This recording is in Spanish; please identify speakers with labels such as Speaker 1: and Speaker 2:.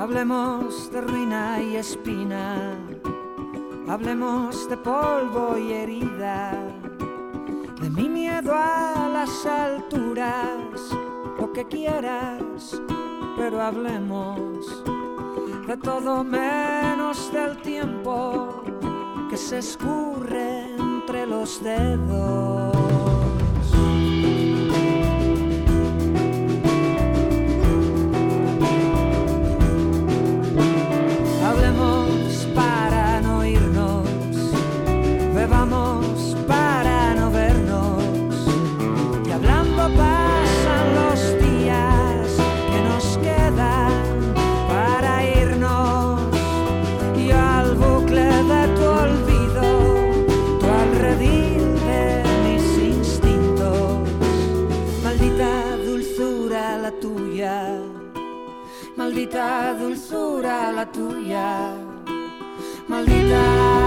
Speaker 1: Hablemos de ruina y espina, hablemos de polvo y herida, de mi miedo a las alturas, lo que quieras, pero hablemos de todo menos del tiempo que se escurre entre los dedos. Hablemos para no irnos, bebamos para no vernos, y hablando pasan los días que nos quedan para irnos, y al bucle de tu olvido, tú al redil de mis instintos. Maldita dulzura la tuya, maldita dulzura la tuya, maldita